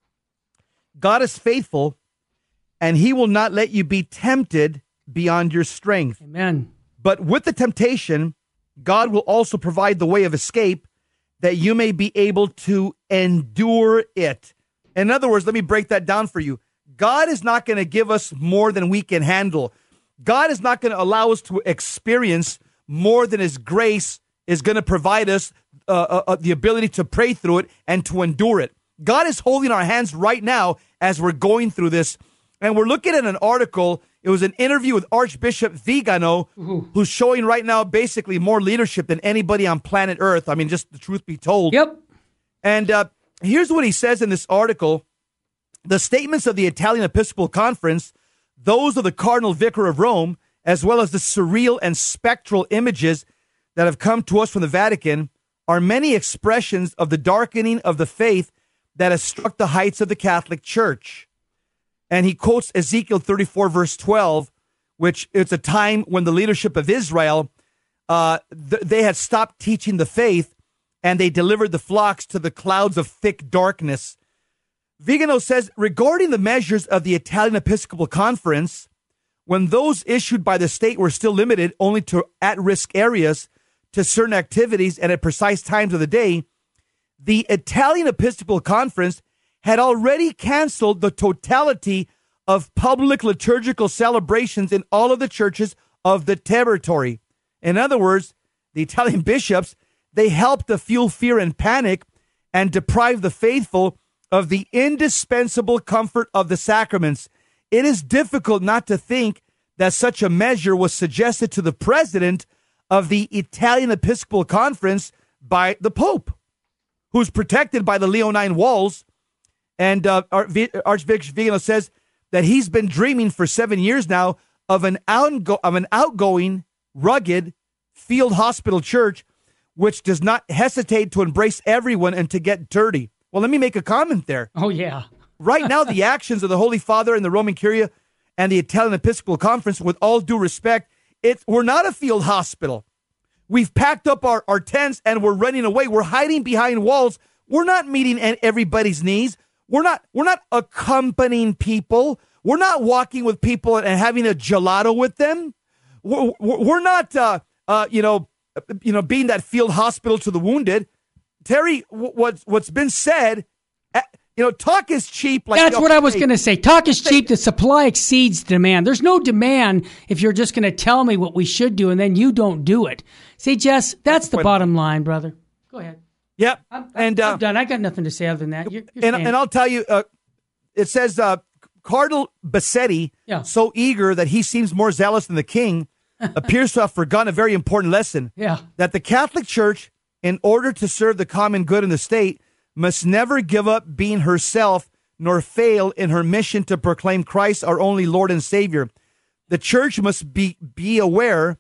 God is faithful, and He will not let you be tempted beyond your strength. Amen. But with the temptation, God will also provide the way of escape, that you may be able to endure it. In other words, let me break that down for you. God is not going to give us more than we can handle. God is not going to allow us to experience more than His grace is going to provide us the ability to pray through it and to endure it. God is holding our hands right now as we're going through this. And we're looking at an article. It was an interview with Archbishop Vigano, who's showing right now basically more leadership than anybody on planet Earth. I mean, just the truth be told. Yep. And here's what he says in this article. The statements of the Italian Episcopal Conference, those of the Cardinal Vicar of Rome, as well as the surreal and spectral images that have come to us from the Vatican, are many expressions of the darkening of the faith that has struck the heights of the Catholic Church. And he quotes Ezekiel 34, verse 12, which it's a time when the leadership of Israel, they had stopped teaching the faith, and they delivered the flocks to the clouds of thick darkness. Vigano says, regarding the measures of the Italian Episcopal Conference, when those issued by the state were still limited only to at-risk areas, to certain activities, and at precise times of the day, the Italian Episcopal Conference had already canceled the totality of public liturgical celebrations in all of the churches of the territory. In other words, the Italian bishops, they helped to fuel fear and panic and deprive the faithful of the indispensable comfort of the sacraments. It is difficult not to think that such a measure was suggested to the president of the Italian Episcopal Conference by the Pope, who's protected by the Leonine walls. And Archbishop Vigano says that he's been dreaming for 7 years now of an outgoing, rugged field hospital church, which does not hesitate to embrace everyone and to get dirty. Well, let me make a comment there. Oh, yeah. Right now, the actions of the Holy Father and the Roman Curia and the Italian Episcopal Conference, with all due respect, we're not a field hospital. We've packed up our tents and we're running away. We're hiding behind walls. We're not meeting everybody's needs. We're not accompanying people. We're not walking with people and having a gelato with them. We're not, being that field hospital to the wounded. Terry, what's been said, talk is cheap. That's what I was going to say. Talk is cheap. The supply exceeds demand. There's no demand if you're just going to tell me what we should do and then you don't do it. See, Jess, that's the bottom line, brother. Go ahead. Yep. I'm done. I got nothing to say other than that. And I'll tell you, it says Cardinal Bassetti, so eager that he seems more zealous than the king, appears to have forgotten a very important lesson. Yeah. That the Catholic Church, in order to serve the common good in the state, must never give up being herself nor fail in her mission to proclaim Christ our only Lord and Savior. The church must be aware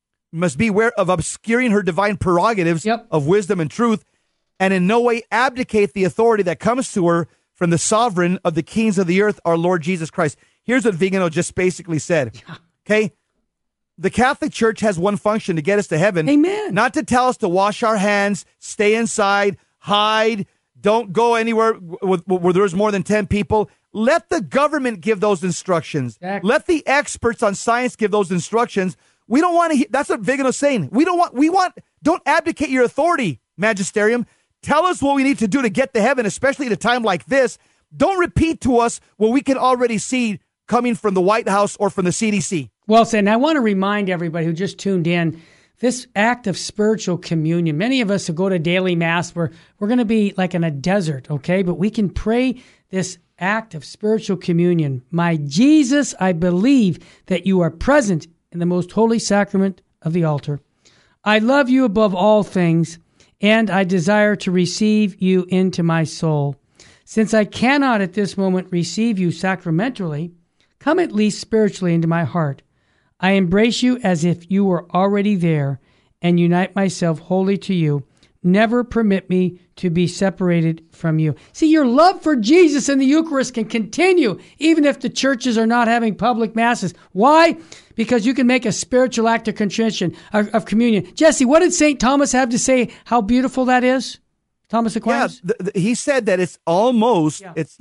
of obscuring her divine prerogatives of wisdom and truth, and in no way abdicate the authority that comes to her from the sovereign of the kings of the earth, our Lord Jesus Christ. Here's what Vigano just basically said. Okay? The Catholic Church has one function: to get us to heaven. Amen. Not to tell us to wash our hands, stay inside, hide, don't go anywhere where there's more than 10 people. Let the government give those instructions. Exactly. Let the experts on science give those instructions. We don't want to. That's what Vigano's saying. Don't abdicate your authority, magisterium. Tell us what we need to do to get to heaven, especially at a time like this. Don't repeat to us what we can already see coming from the White House or from the CDC. Well said. And I want to remind everybody who just tuned in, this act of spiritual communion, many of us who go to daily mass, we're going to be like in a desert, okay? But we can pray this act of spiritual communion. My Jesus, I believe that you are present in the most holy sacrament of the altar. I love you above all things, and I desire to receive you into my soul. Since I cannot at this moment receive you sacramentally, come at least spiritually into my heart. I embrace you as if you were already there and unite myself wholly to you. Never permit me to be separated from you. See, your love for Jesus and the Eucharist can continue even if the churches are not having public masses. Why? Because you can make a spiritual act of contrition, of communion. Jesse, what did St. Thomas have to say how beautiful that is? Thomas Aquinas? Yeah, he said that it's almost, it's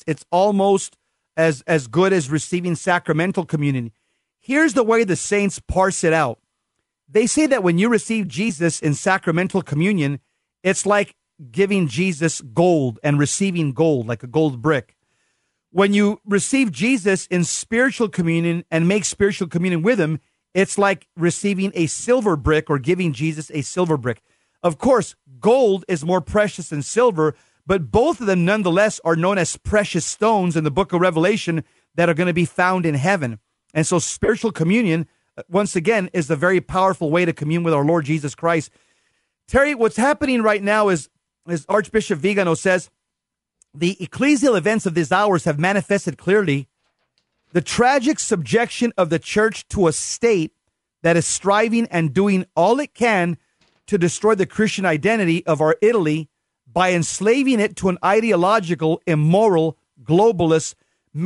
almost as good as receiving sacramental communion. Here's the way the saints parse it out. They say that when you receive Jesus in sacramental communion, it's like giving Jesus gold and receiving gold, like a gold brick. When you receive Jesus in spiritual communion and make spiritual communion with him, it's like receiving a silver brick or giving Jesus a silver brick. Of course, gold is more precious than silver, but both of them nonetheless are known as precious stones in the book of Revelation that are going to be found in heaven. And so spiritual communion, once again, is a very powerful way to commune with our Lord Jesus Christ. Terry, what's happening right now is, as Archbishop Vigano says, the ecclesial events of these hours have manifested clearly the tragic subjection of the church to a state that is striving and doing all it can to destroy the Christian identity of our Italy by enslaving it to an ideological, immoral, globalist,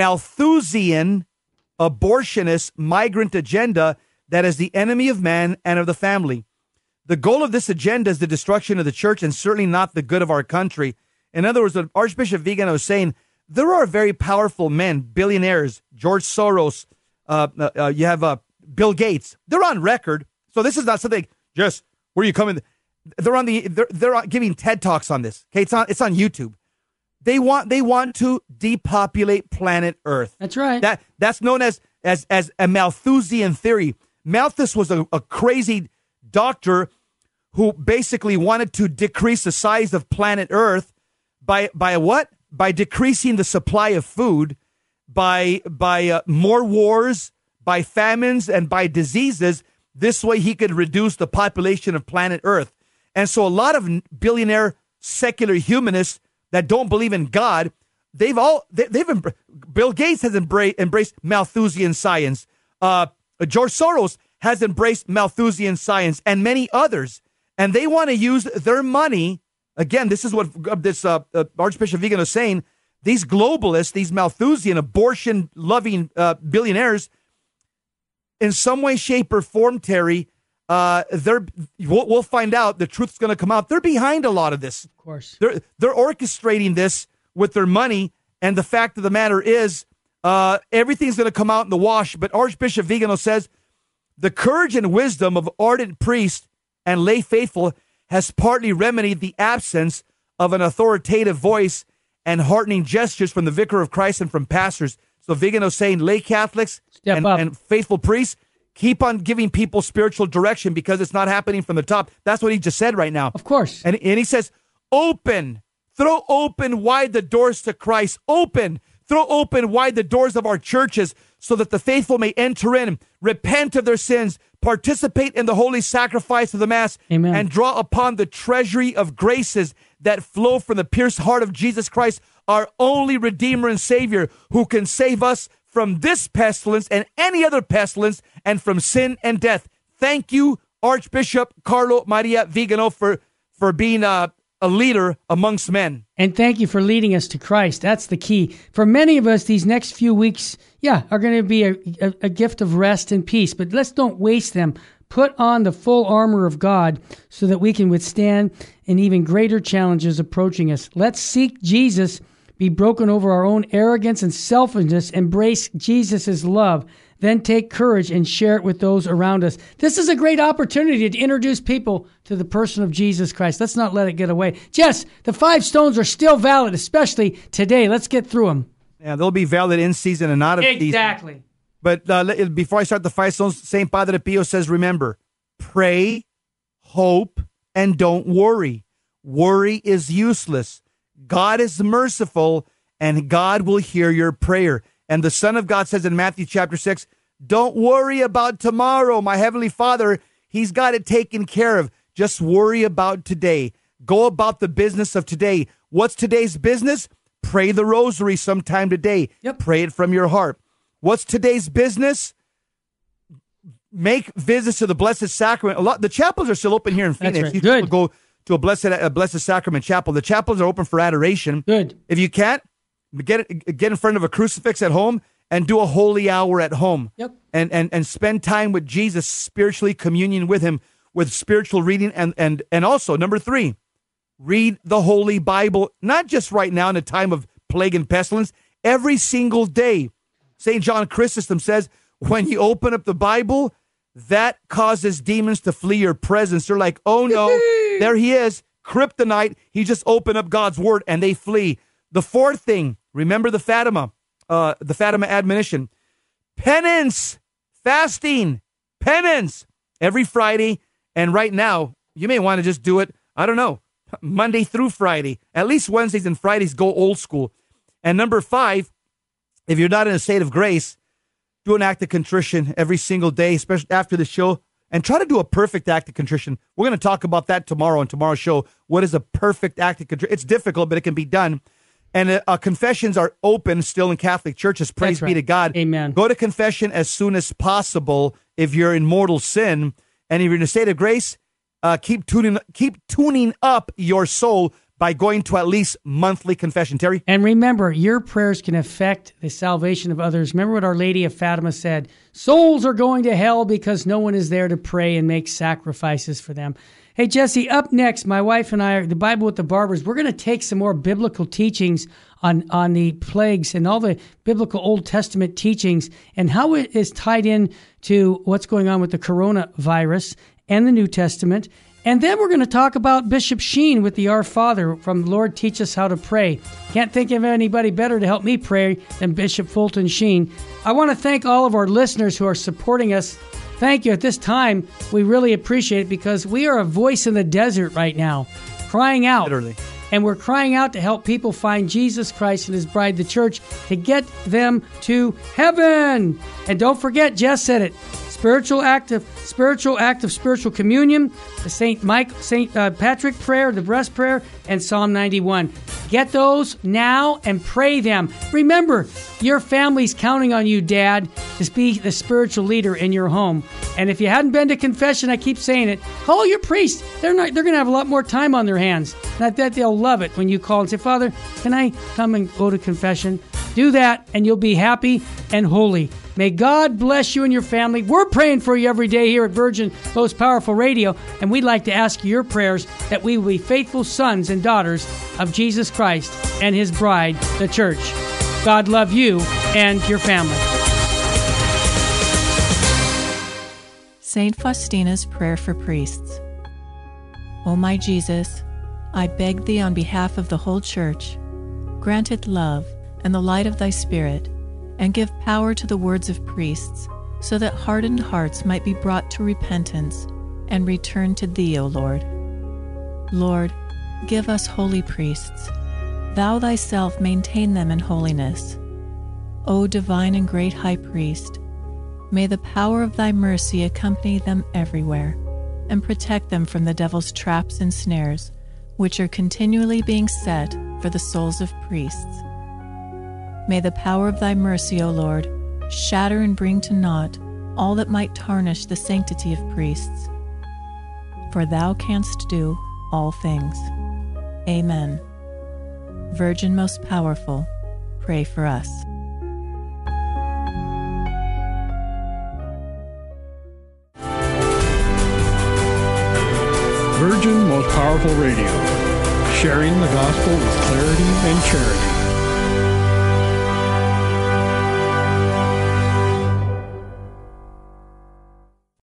Malthusian, abortionist, migrant agenda that is the enemy of man and of the family. The goal of this agenda is the destruction of the church and certainly not the good of our country. In other words, what Archbishop Vigano is saying, there are very powerful men, billionaires, George Soros, you have Bill Gates. They're on record. So this is not something, just, where are you coming? They're giving TED Talks on this. Okay, it's on YouTube. They want to depopulate planet Earth. That's right. That's known as a Malthusian theory. Malthus was a crazy doctor who basically wanted to decrease the size of planet Earth by what? By decreasing the supply of food, by more wars, by famines, and by diseases. This way he could reduce the population of planet Earth. And so a lot of billionaire secular humanists that don't believe in God, Bill Gates has embraced Malthusian science. George Soros has embraced Malthusian science, and many others. And they want to use their money. Again, this is what this Archbishop Vigano is saying. These globalists, these Malthusian, abortion-loving billionaires, in some way, shape, or form, Terry, we'll find out. The truth's going to come out. They're behind a lot of this. Of course. They're orchestrating this with their money, and the fact of the matter is, everything's going to come out in the wash. But Archbishop Vigano says, the courage and wisdom of ardent priests and lay faithful has partly remedied the absence of an authoritative voice and heartening gestures from the vicar of Christ and from pastors. So Vigano's saying lay Catholics and faithful priests, keep on giving people spiritual direction because it's not happening from the top. That's what he just said right now. Of course. And he says, throw open wide the doors to Christ. Throw open wide the doors of our churches so that the faithful may enter in, repent of their sins, participate in the holy sacrifice of the Mass, Amen, and draw upon the treasury of graces that flow from the pierced heart of Jesus Christ, our only Redeemer and Savior, who can save us from this pestilence and any other pestilence, and from sin and death. Thank you, Archbishop Carlo Maria Vigano, for being a leader amongst men. And thank you for leading us to Christ. That's the key. For many of us, these next few weeks, are going to be a gift of rest and peace. But let's don't waste them. Put on the full armor of God so that we can withstand an even greater challenges approaching us. Let's seek Jesus, be broken over our own arrogance and selfishness, embrace Jesus' love, then take courage and share it with those around us. This is a great opportunity to introduce people to the person of Jesus Christ. Let's not let it get away. Jess, the 5 stones are still valid, especially today. Let's get through them. Yeah, they'll be valid in season and out of season. Exactly. But before I start the 5 stones, St. Padre Pio says, remember, pray, hope, and don't worry. Worry is useless. God is merciful, and God will hear your prayer. And the Son of God says in Matthew chapter 6, don't worry about tomorrow. My Heavenly Father, He's got it taken care of. Just worry about today. Go about the business of today. What's today's business? Pray the rosary sometime today. Yep. Pray it from your heart. What's today's business? Make visits to the Blessed Sacrament. The chapels are still open here in Phoenix. That's right. You Good. can go to a Blessed Sacrament chapel. The chapels are open for adoration. Good. If you can't, get in front of a crucifix at home and do a holy hour at home. Yep. And spend time with Jesus, spiritually communion with Him, with spiritual reading. And also, number 3, read the Holy Bible, not just right now in a time of plague and pestilence, every single day. St. John Chrysostom says, when you open up the Bible, that causes demons to flee your presence. They're like, oh no, there he is, kryptonite. He just opened up God's word and they flee. The 4th thing, remember the Fatima admonition. Penance, fasting, penance every Friday. And right now, you may want to just do it, I don't know, Monday through Friday. At least Wednesdays and Fridays, go old school. And number 5, if you're not in a state of grace, do an act of contrition every single day, especially after the show, and try to do a perfect act of contrition. We're going to talk about that tomorrow on tomorrow's show. What is a perfect act of contrition? It's difficult, but it can be done. And confessions are open still in Catholic churches. Praise be to God. Amen. Go to confession as soon as possible if you're in mortal sin. And if you're in a state of grace, keep tuning up your soul by going to at least monthly confession. Terry? And remember, your prayers can affect the salvation of others. Remember what Our Lady of Fatima said, souls are going to hell because no one is there to pray and make sacrifices for them. Hey, Jesse, up next, my wife and I, the Bible with the Barbers, we're going to take some more biblical teachings on the plagues and all the biblical Old Testament teachings and how it is tied in to what's going on with the coronavirus and the New Testament. And then we're going to talk about Bishop Sheen with the Our Father from Lord Teach Us How to Pray. Can't think of anybody better to help me pray than Bishop Fulton Sheen. I want to thank all of our listeners who are supporting us. Thank you. At this time, we really appreciate it because we are a voice in the desert right now, crying out. Literally. And we're crying out to help people find Jesus Christ and His bride, the church, to get them to heaven. And don't forget, Jess said it, spiritual act of spiritual communion, the St. Patrick prayer, the breast prayer, and Psalm 91. Get those now and pray them. Remember, your family's counting on you, Dad, to be the spiritual leader in your home. And if you hadn't been to confession, I keep saying it, call your priest. They're going to have a lot more time on their hands. And I bet they'll love it when you call and say, Father, can I come and go to confession? Do that, and you'll be happy and holy. May God bless you and your family. We're praying for you every day here at Virgin Most Powerful Radio, and we'd like to ask your prayers that we will be faithful sons and daughters of Jesus Christ and His bride, the church. God love you and your family. Saint Faustina's Prayer for Priests. O my Jesus, I beg Thee on behalf of the whole Church, grant it love and the light of Thy Spirit, and give power to the words of priests, so that hardened hearts might be brought to repentance and return to Thee, O Lord. Lord, give us holy priests. Thou Thyself maintain them in holiness. O divine and great High Priest, may the power of Thy mercy accompany them everywhere, and protect them from the devil's traps and snares, which are continually being set for the souls of priests. May the power of Thy mercy, O Lord, shatter and bring to naught all that might tarnish the sanctity of priests. For thou canst do all things. Amen. Virgin most powerful, pray for us. Virgin Most Powerful Radio, sharing the gospel with clarity and charity.